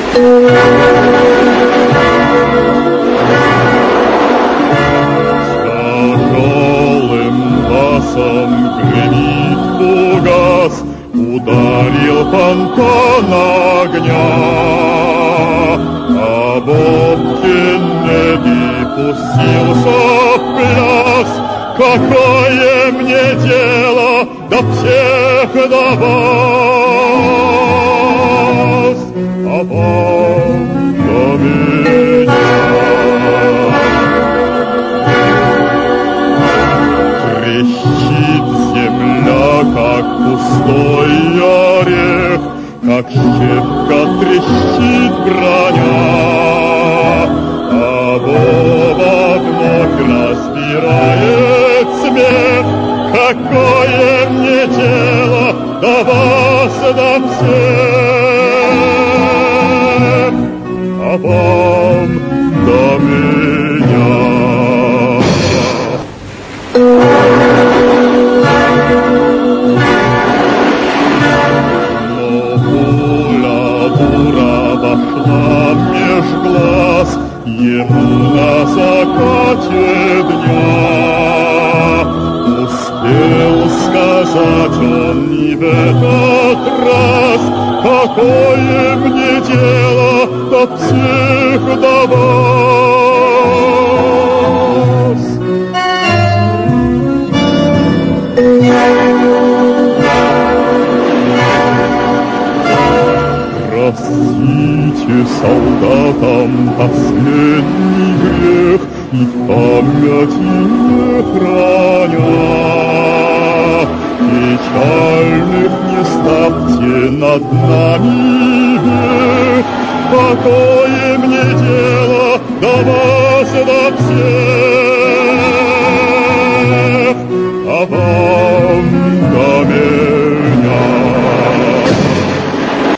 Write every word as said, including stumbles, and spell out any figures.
Тяжелым басом гремит фугас, ударил фонтан огня. А Боб Кеннеди пустился в пляс. Какое мне дело до всех до вас, а вам до меня? Трещит земля, как пустой орех, как щепка трещит броня. А Боба вновь разбирает смех. Какое мне дело до вас, до всех, а вам до меня? Но пуля дура вошла меж глаз ему на закате дня. Успел сказать он не в этот раз, какое мне дело до всех до вас. Простите солдатам последний грех и в памяти не храня. Печальных не ставьте над нами век. Какое мне дело до вас, до всех?